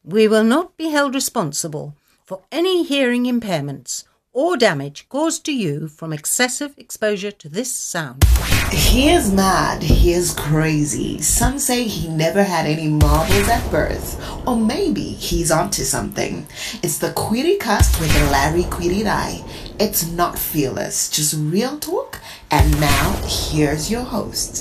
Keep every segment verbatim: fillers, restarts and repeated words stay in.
We will not be held responsible for any hearing impairments or damage caused to you from excessive exposure to this sound. He is mad. He is crazy. Some say he never had any marbles at birth. Or maybe he's onto something. It's the Queery Cast with Larry Queery Eye. It's not fearless, just real talk. And now, here's your host.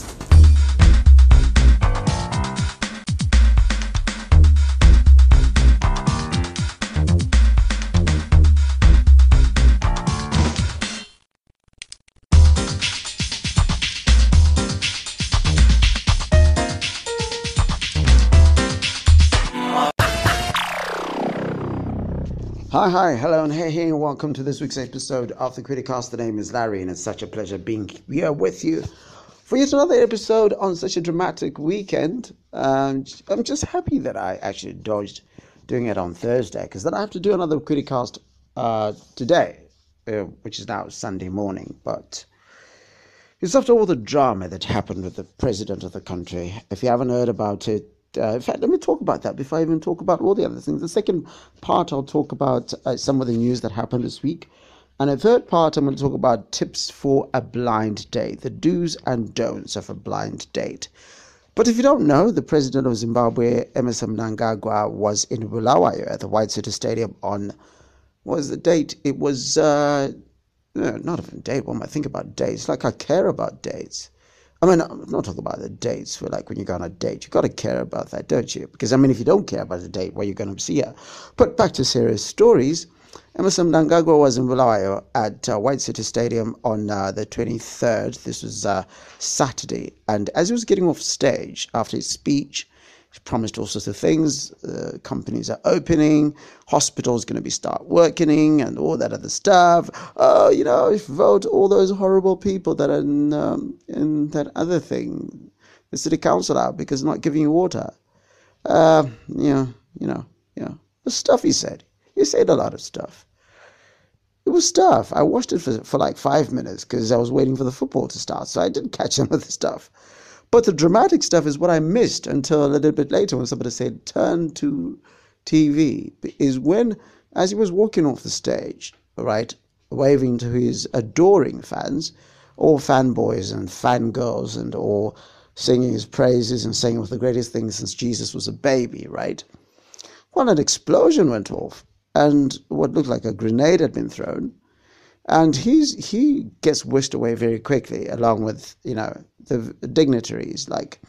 Hi, hi, hello, and hey, hey, and welcome to this week's episode of the Criticast. The name is Larry, and it's such a pleasure being here with you for yet another episode on such a dramatic weekend. Um, I'm just happy that I actually dodged doing it on Thursday, because then I have to do another Criticast uh, today, uh, which is now Sunday morning. But it's after all the drama that happened with the president of the country. If you haven't heard about it, Uh, in fact, let me talk about that before I even talk about all the other things. The second part, I'll talk about uh, some of the news that happened this week. And a third part, I'm going to talk about tips for a blind date, the do's and don'ts of a blind date. But if you don't know, the president of Zimbabwe, Emmerson Mnangagwa, was in Bulawayo at the White City Stadium on, what was the date? It was, uh, no, not even date. What am I thinking about dates? Like I care about dates. I mean, I'm not talking about the dates for like when you go on a date. You've got to care about that, don't you? Because, I mean, if you don't care about the date, where are you going to see her? But back to serious stories. Emmerson Mnangagwa was in Bulawayo at uh, White City Stadium on uh, the twenty-third. This was uh, Saturday. And as he was getting off stage after his speech, he promised all sorts of things. Uh, companies are opening, hospitals going to be start working, and all that other stuff. Oh, you know, vote all those horrible people that are in, um, in that other thing, the city council out because they're not giving you water. Uh, you know, you know, you know, the stuff he said. He said a lot of stuff. It was stuff. I watched it for, for like five minutes because I was waiting for the football to start, so I didn't catch some of the stuff. But the dramatic stuff is what I missed until a little bit later when somebody said, turn to T V, is when, as he was walking off the stage, right, waving to his adoring fans, all fanboys and fangirls and all singing his praises and saying it was the greatest thing since Jesus was a baby, right? Well, an explosion went off and what looked like a grenade had been thrown. And he's he gets whisked away very quickly, along with, you know, the dignitaries like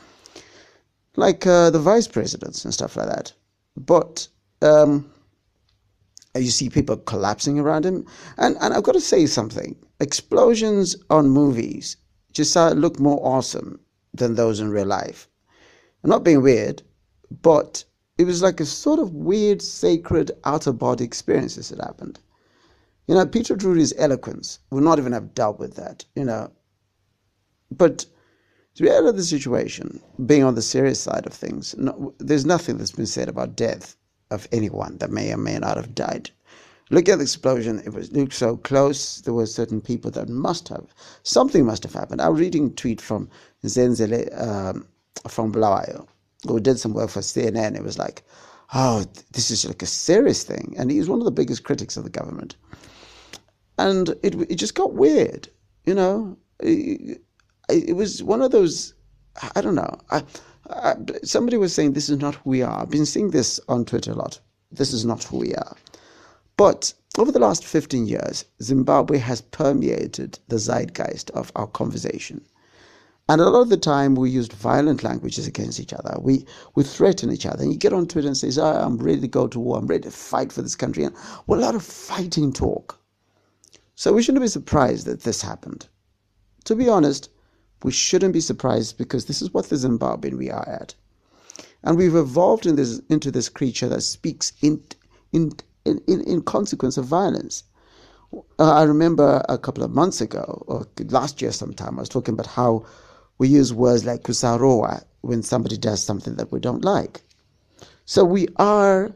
like uh, the vice presidents and stuff like that. But um, you see people collapsing around him. And, and I've got to say something. Explosions on movies just uh, look more awesome than those in real life. I'm not being weird, but it was like a sort of weird, sacred, out-of-body experiences that happened. You know, Peter Drury's eloquence would not even have dealt with that, you know. But to be out of the situation, being on the serious side of things, no, there's nothing that's been said about death of anyone that may or may not have died. Look at the explosion. It was looked so close. There were certain people that must have, something must have happened. I was reading a tweet from Zenzele um, from Bulawayo, who did some work for C N N. It was like, oh, this is like a serious thing. And he's one of the biggest critics of the government. And it it just got weird, you know. It, it was one of those, I don't know. I, I, somebody was saying this is not who we are. I've been seeing this on Twitter a lot. This is not who we are. But over the last fifteen years, Zimbabwe has permeated the zeitgeist of our conversation. And a lot of the time we used violent languages against each other. We we threaten each other. And you get on Twitter and say, oh, I'm ready to go to war. I'm ready to fight for this country. And well, a lot of fighting talk. So we shouldn't be surprised that this happened. To be honest, we shouldn't be surprised because this is what the Zimbabwean we are at. And we've evolved in this, into this creature that speaks in, in, in, in consequence of violence. Uh, I remember a couple of months ago, or last year sometime, I was talking about how we use words like kusaroa when somebody does something that we don't like. So we are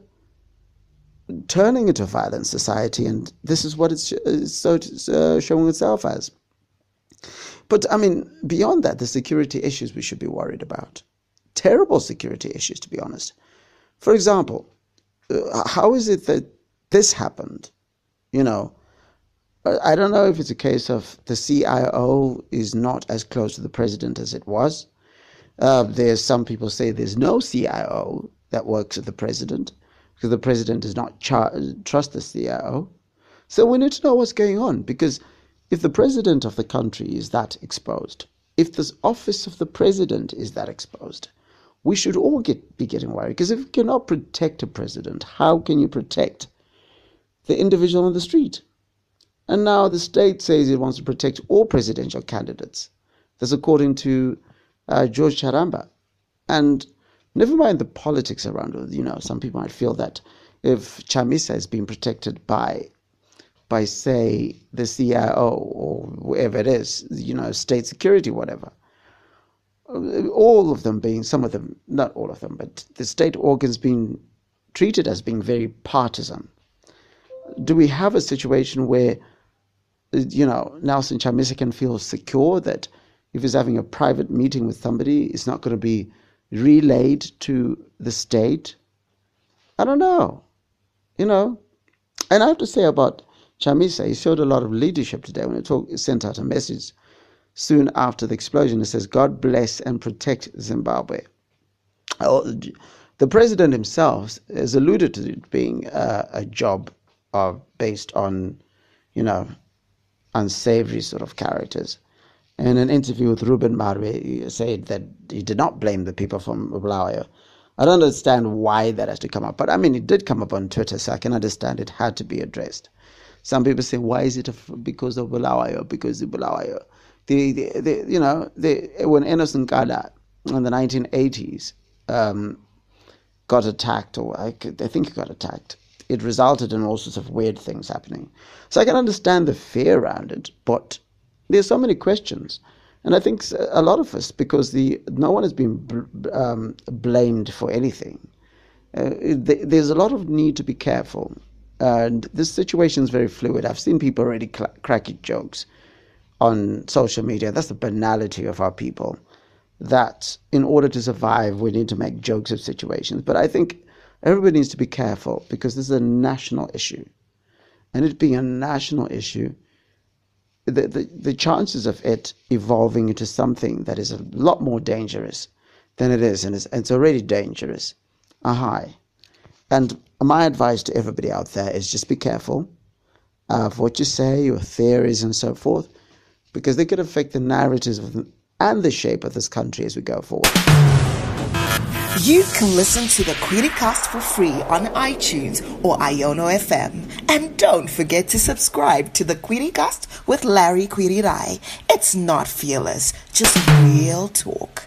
turning into a violent society, and this is what it's, it's so uh, showing itself as. But, I mean, beyond that, the security issues we should be worried about. Terrible security issues, to be honest. For example, uh, how is it that this happened? You know, I don't know if it's a case of the C I O is not as close to the president as it was. Uh, there's some people say there's no C I O that works with the president because the president does not char- trust the C I O. So we need to know what's going on, because if the president of the country is that exposed, if the office of the president is that exposed, we should all get be getting worried, because if you cannot protect a president, how can you protect the individual on the street? And now the state says it wants to protect all presidential candidates. That's according to uh, George Charamba. And never mind the politics around it. You know, some people might feel that if Chamisa is being protected by, by say, the C I O or whoever it is, you know, state security, whatever, all of them being, some of them, not all of them, but the state organs being treated as being very partisan. Do we have a situation where, you know, Nelson Chamisa can feel secure that if he's having a private meeting with somebody, it's not going to be relayed to the state? I don't know. You know, and I have to say about Chamisa, he showed a lot of leadership today when he talk, sent out a message soon after the explosion. It says, God bless and protect Zimbabwe. The president himself has alluded to it being a, a job of, based on, you know, unsavory sort of characters. In an interview with Ruben Marwe, he said that he did not blame the people from Bulawayo. I don't understand why that has to come up, but I mean, it did come up on Twitter, so I can understand it had to be addressed. Some people say, why is it because of Bulawayo? Because of Bulawayo. The, the, the, you know, the, when Enos Nkala in the nineteen eighties um, got attacked, or I, I think he got attacked, it resulted in all sorts of weird things happening. So I can understand the fear around it, but there's so many questions. And I think a lot of us, because the no one has been um, blamed for anything, uh, there's a lot of need to be careful. And this situation is very fluid. I've seen people already cl- cracking jokes on social media. That's the banality of our people, that in order to survive, we need to make jokes of situations. But I think everybody needs to be careful, because this is a national issue. And it being a national issue, the, the, the chances of it evolving into something that is a lot more dangerous than it is, and it's, it's already dangerous, are high. And my advice to everybody out there is just be careful of what you say, your theories and so forth, because they could affect the narratives of, and the shape of this country as we go forward. You can listen to the QueryCast for free on iTunes or Iono F M. And don't forget to subscribe to the QueryCast with Larry Kwirirai. It's not fearless, just real talk.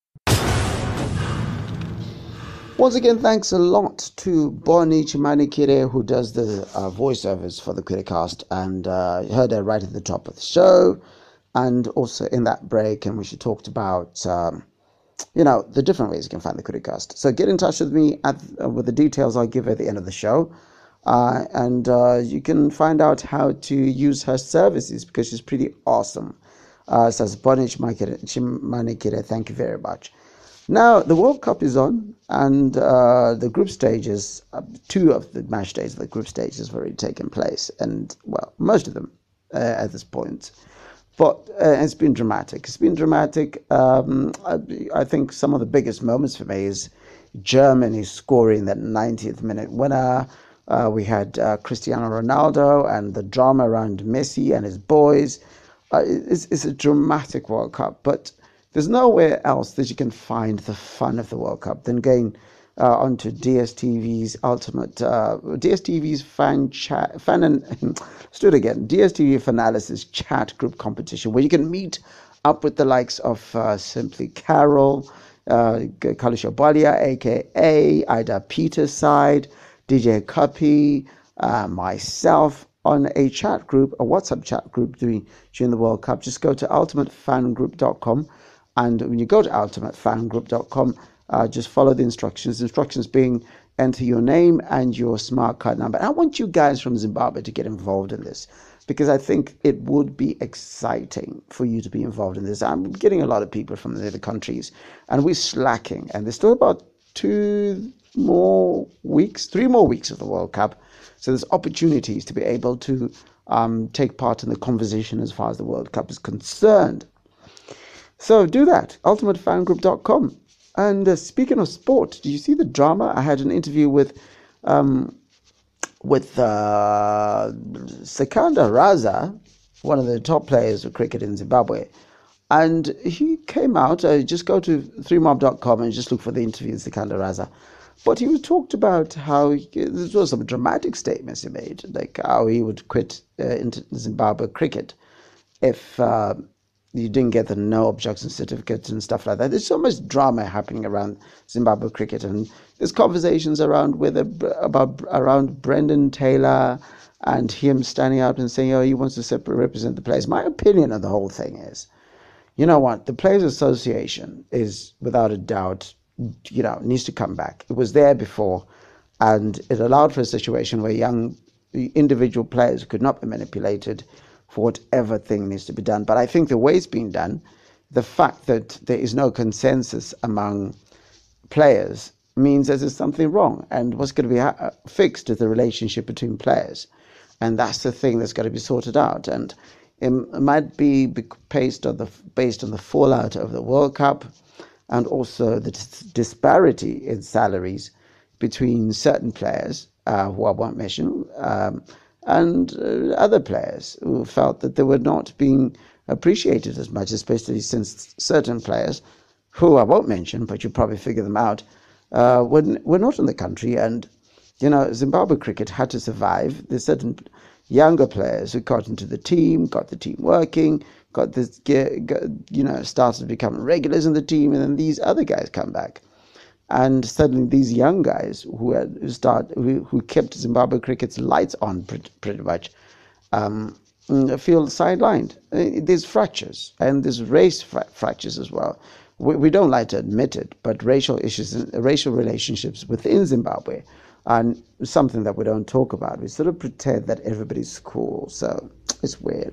Once again, thanks a lot to Bonnie Chimanikire, who does the uh, voiceovers for the QueryCast, and uh, heard her right at the top of the show, and also in that break, in which she talked about um, you know, the different ways you can find the QueryCast. So get in touch with me at, uh, with the details I'll give at the end of the show. Uh, and uh, you can find out how to use her services, because she's pretty awesome. Uh, says Bonnie Chimanikire, thank you very much. Now, the World Cup is on, and uh, the group stages, uh, two of the match days of the group stages have already taken place. And, well, most of them uh, at this point. But uh, it's been dramatic. It's been dramatic. Um, I, I think some of the biggest moments for me is Germany scoring that ninetieth minute winner. Uh, we had uh, Cristiano Ronaldo and the drama around Messi and his boys. Uh, it's, it's a dramatic World Cup, but there's nowhere else that you can find the fun of the World Cup than going uh, onto D S T V's ultimate, uh, D S T V's fan chat, fan and, let's do it again, D S T V Fanalysis chat group competition, where you can meet up with the likes of uh, Simply Carol, uh, Kalisha Balia, aka Ida Peterside, D J Cuppy, uh, myself, on a chat group, a WhatsApp chat group during, during the World Cup. Just go to ultimate fan group dot com, and when you go to ultimate fan group dot com, uh, just follow the instructions. Instructions being enter your name and your smart card number. And I want you guys from Zimbabwe to get involved in this, because I think it would be exciting for you to be involved in this. I'm getting a lot of people from the other countries, and we're slacking, and there's still about two more weeks weeks, three more weeks of the World Cup. So there's opportunities to be able to um, take part in the conversation as far as the World Cup is concerned. So do that, ultimate fan group dot com. And uh, speaking of sport, do you see the drama? I had an interview with um, with uh, Sikandar Raza, one of the top players of cricket in Zimbabwe. And he came out, uh, just go to three mob dot com and just look for the interview with Sikandar Raza. But he was talked about how, he, there was some dramatic statements he made, like how he would quit uh, Zimbabwe cricket if uh, you didn't get the no objection certificate and stuff like that. There's so much drama happening around Zimbabwe cricket, and there's conversations around whether about around Brendan Taylor and him standing out and saying, oh, he wants to separate, represent the players. My opinion on the whole thing is, you know what, the Players Association is without a doubt, you know, needs to come back. It was there before, and it allowed for a situation where young individual players could not be manipulated for whatever thing needs to be done. But I think the way it's being done, the fact that there is no consensus among players means that there's something wrong. And what's going to be ha- fixed is the relationship between players. And that's the thing that's got to be sorted out. And it might be based on the, based on the fallout of the World Cup, and also the disparity in salaries between certain players, uh, who I won't mention, um, and uh, other players who felt that they were not being appreciated as much, especially since certain players, who I won't mention, but you probably figure them out, uh, were, were not in the country. And, you know, Zimbabwe cricket had to survive. There's certain younger players who got into the team, got the team working, got this, you know, started becoming regulars in the team, and then these other guys come back, and suddenly these young guys who had who start who, who kept Zimbabwe cricket's lights on pretty, pretty much, um, feel sidelined. There's fractures, and there's race fra- fractures as well. We, we don't like to admit it, but racial issues, racial relationships within Zimbabwe are something that we don't talk about. We sort of pretend that everybody's cool, so it's weird.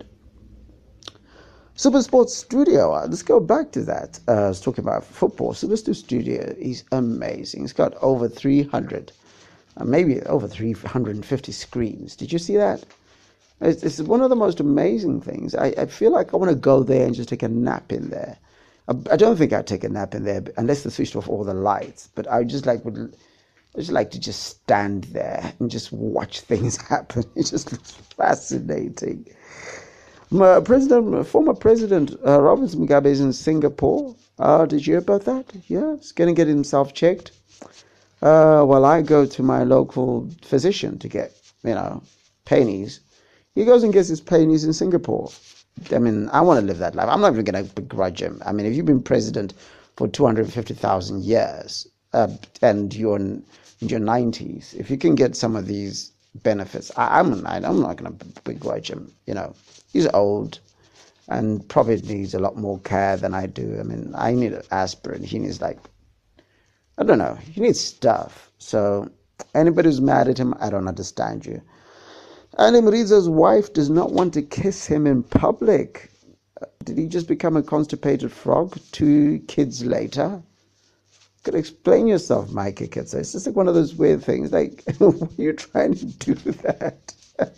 Super Sports Studio, let's go back to that. Uh, I was talking about football. Super Sports Studio is amazing. It's got over three hundred, uh, maybe over three hundred fifty screens. Did you see that? It's, it's one of the most amazing things. I, I feel like I want to go there and just take a nap in there. I, I don't think I'd take a nap in there unless they switched off all the lights. But I just like would, I just like to just stand there and just watch things happen. It just looks fascinating. My president, former President uh, Robert Mugabe is in Singapore. Uh, did you hear about that? Yeah, he's going to get himself checked. Uh, while I go to my local physician to get, you know, painies, he goes and gets his painies in Singapore. I mean, I want to live that life. I'm not even going to begrudge him. I mean, if you've been president for two hundred fifty thousand years uh, and you're in, in your nineties, if you can get some of these benefits, I, I'm, I'm not going to begrudge him, you know. He's old and probably needs a lot more care than I do. I mean, I need an aspirin. He needs, like, I don't know. He needs stuff. So anybody who's mad at him, I don't understand you. Andy Muriza's wife does not want to kiss him in public. Did he just become a constipated frog two kids later? You could explain yourself, Mikey Kitsa. It's just like one of those weird things. Like, why are you trying to do that?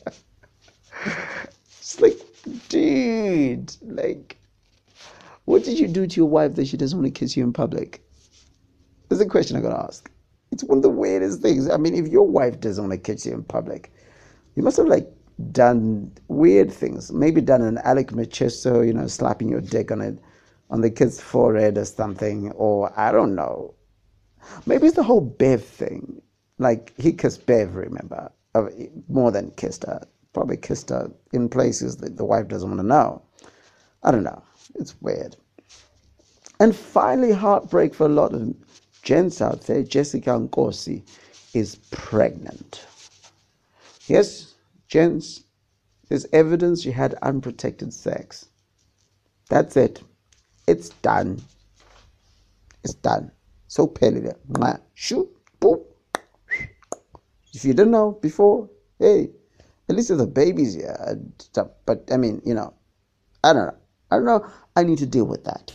It's like, dude, like, what did you do to your wife that she doesn't want to kiss you in public? That's the question I'm going to ask. It's one of the weirdest things. I mean, if your wife doesn't want to kiss you in public, you must have, like, done weird things. Maybe done an Alec Macheso, you know, slapping your dick on it, on the kid's forehead or something, or I don't know. Maybe it's the whole Bev thing. Like, he kissed Bev, remember, more than kissed her. Probably kissed her in places that the wife doesn't want to know. I don't know. It's weird. And finally, heartbreak for a lot of gents out there. Jessica Nkosi is pregnant. Yes, gents, there's evidence she had unprotected sex. That's it. It's done. It's done. So pelly. Shoot. Boop. If you didn't know before, hey, at least if the baby's here and stuff. But I mean, you know, I don't know. I don't know. I need to deal with that.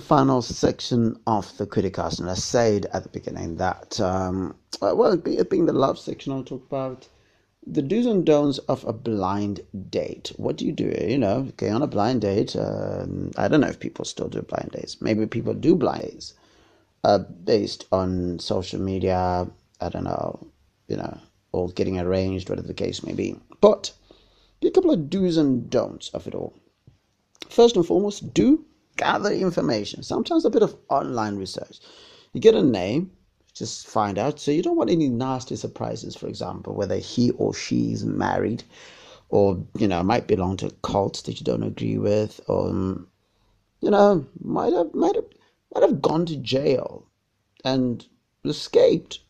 final section of the Criticast, and I said at the beginning that, um, well, it being the love section, I'll talk about the do's and don'ts of a blind date. What do you do? You know, going on a blind date. Um, I don't know if people still do blind dates. Maybe people do blind dates uh, based on social media. I don't know, you know, or getting arranged, whatever the case may be. But a couple of do's and don'ts of it all. First and foremost, do gather information. Sometimes a bit of online research. You get a name, just find out. So you don't want any nasty surprises, for example, whether he or she is married or, you know, might belong to a cult that you don't agree with, or, you know, might have, might have, might have gone to jail and escaped.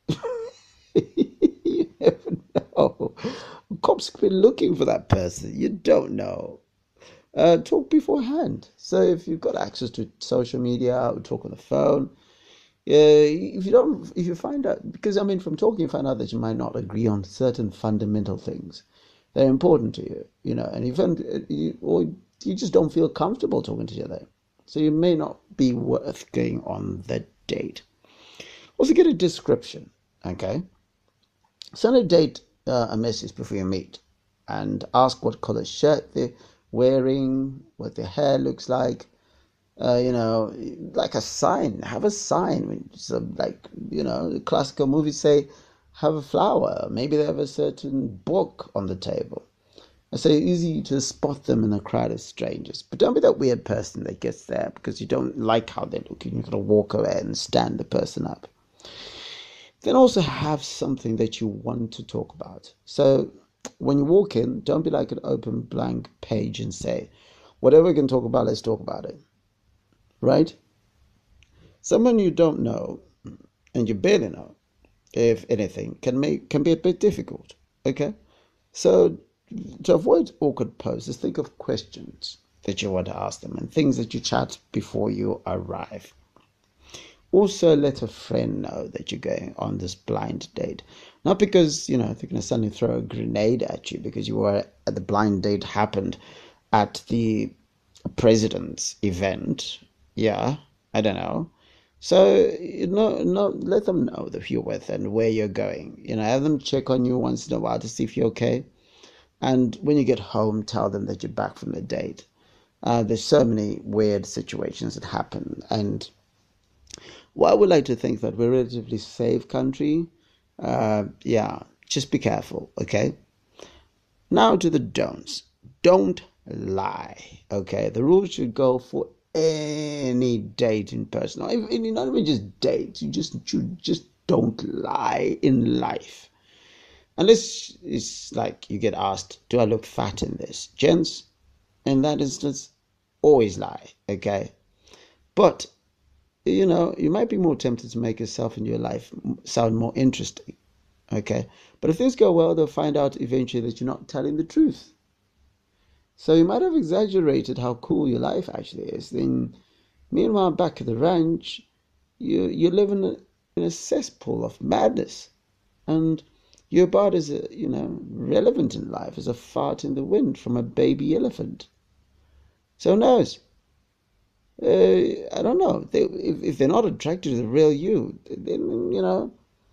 You never know. Cops could be looking for that person. You don't know. Uh, talk beforehand. So if you've got access to social media or talk on the phone, uh, if you don't, if you find out, because I mean, from talking, you find out that you might not agree on certain fundamental things. They're important to you, you know, and even you, or you just don't feel comfortable talking to each other. So you may not be worth going on the date. Also, get a description, okay? Send a date uh, a message before you meet and ask what color shirt they're wearing, what their hair looks like, uh, you know, like a sign. Have a sign. So like, you know, the classical movies say, have a flower. Maybe they have a certain book on the table. I say easy to spot them in a crowd of strangers. But don't be that weird person that gets there because you don't like how they're looking. You've got to walk away and stand the person up. Then also have something that you want to talk about. So when you walk in, don't be like an open blank page and say, whatever we can talk about, let's talk about it. Right? Someone you don't know, and you barely know, if anything, can make can be a bit difficult. Okay? So to avoid awkward poses, think of questions that you want to ask them and things that you chat before you arrive. Also, let a friend know that you're going on this blind date. Not because, you know, they're going to suddenly throw a grenade at you because you were at the blind date happened at the president's event. Yeah, I don't know. So, you know, no, let them know that you're with and where you're going. You know, have them check on you once in a while to see if you're okay. And when you get home, tell them that you're back from the date. Uh, there's so many weird situations that happen. And well, I would like to think that we're a relatively safe country. Uh, yeah, just be careful, okay? Now to the don'ts. Don't lie, okay? The rules should go for any date in person. Not even, not even just dates. You just, you just don't lie in life. Unless it's like you get asked, do I look fat in this? Gents, in that instance, always lie, okay? But you know, you might be more tempted to make yourself and your life sound more interesting, okay? But if things go well, they'll find out eventually that you're not telling the truth. So you might have exaggerated how cool your life actually is. Then, meanwhile, back at the ranch, you you live in a, in a cesspool of madness, and you're about as you know relevant in life as a fart in the wind from a baby elephant. So who knows? Uh, I don't know. They, if, if they're not attracted to the real you, then, you know,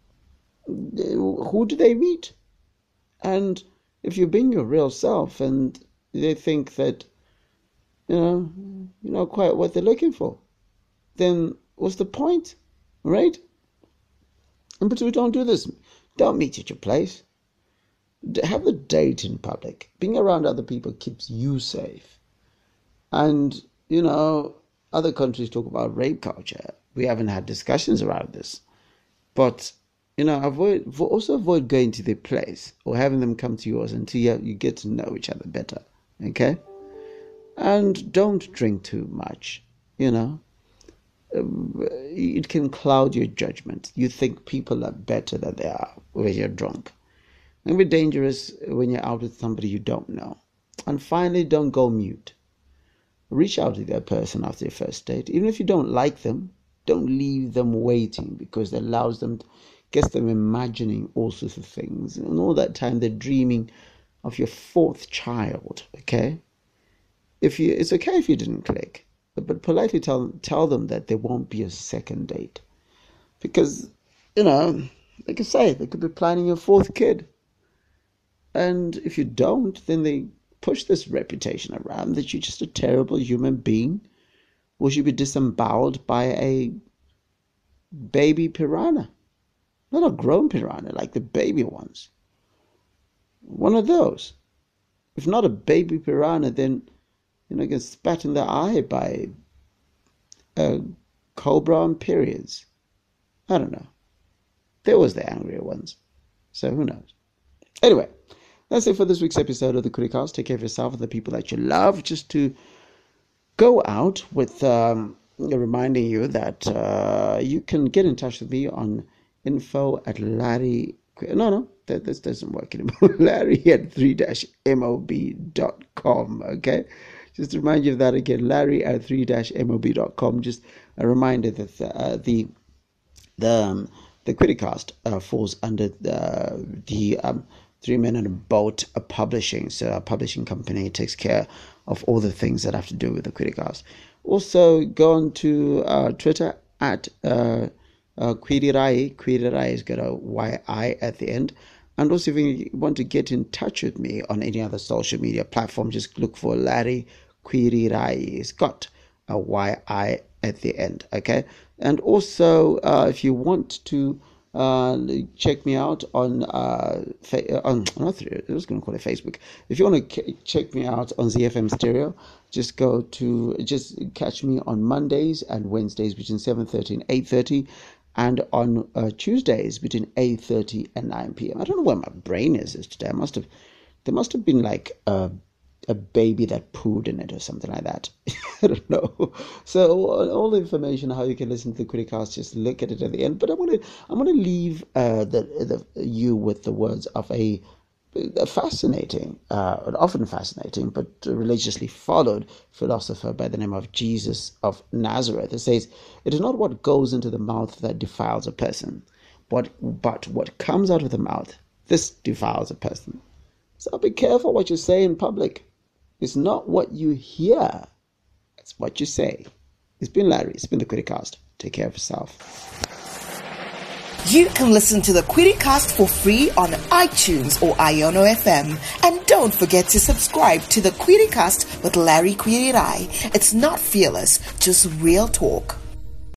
who do they meet? And if you're being your real self and they think that, you know, you're not quite what they're looking for, then what's the point, right? And but we don't do this. Don't meet at your place. Have the date in public. Being around other people keeps you safe. And, you know, other countries talk about rape culture. We haven't had discussions around this. But, you know, avoid also avoid going to their place or having them come to yours until you, you get to know each other better. Okay? And don't drink too much, you know. It can cloud your judgment. You think people are better than they are when you're drunk. It can be dangerous when you're out with somebody you don't know. And finally, don't go mute. Reach out to that person after your first date. Even if you don't like them, don't leave them waiting because that allows them, gets them imagining all sorts of things. And all that time they're dreaming of your fourth child, okay? If you, it's okay if you didn't click. but politely tell tell them that there won't be a second date, because you know, like I say, they could be planning a fourth kid, and if you don't, then they push this reputation around that you're just a terrible human being, or should be disemboweled by a baby piranha, not a grown piranha like the baby ones. One of those. If not a baby piranha, then you know, get spat in the eye by a cobra on periods. I don't know. There was the angrier ones. So who knows? Anyway, that's it for this week's episode of the Criticast. Take care of yourself and the people that you love. Just to go out with um, reminding you that uh, you can get in touch with me on info at Larry. No, no, that this doesn't work anymore. Larry at three dash mob dot com. Okay. Just to remind you of that again, Larry at three dash mob dot com. Just a reminder that the uh, the the, um, the Criticast uh, falls under the, the um, Three Men and a Boat uh, Publishing. So our publishing company takes care of all the things that have to do with the Criticast. Also, go on to uh, Twitter at uh, uh, Quirirai. Quirirai has got a Y I at the end. And also, if you want to get in touch with me on any other social media platform, just look for Larry Quirirai. It's got a Y I at the end, okay? And also, uh, if you want to uh, check me out on, uh, fa- on not through, I was going to call it Facebook. If you want to c- check me out on Z F M Stereo, just go to, just catch me on Mondays and Wednesdays between seven thirty and eight thirty. And on uh, Tuesdays between eight thirty and nine p.m. I don't know where my brain is, is today. I must have, there must have been like a, a baby that pooed in it or something like that. I don't know. So all the information how you can listen to the Criticast, just look at it at the end. But I want to, I want to leave uh, the, the you with the words of a, a fascinating, uh, often fascinating, but religiously followed philosopher by the name of Jesus of Nazareth. It says, "It is not what goes into the mouth that defiles a person, but, but what comes out of the mouth, this defiles a person." So be careful what you say in public. It's not what you hear, it's what you say. It's been Larry. It's been the Criticast. Take care of yourself. You can listen to the Criticast for free on iTunes or Iono F M. And don't forget to subscribe to the Criticast with Larry Quirirai. It's not fearless, just real talk.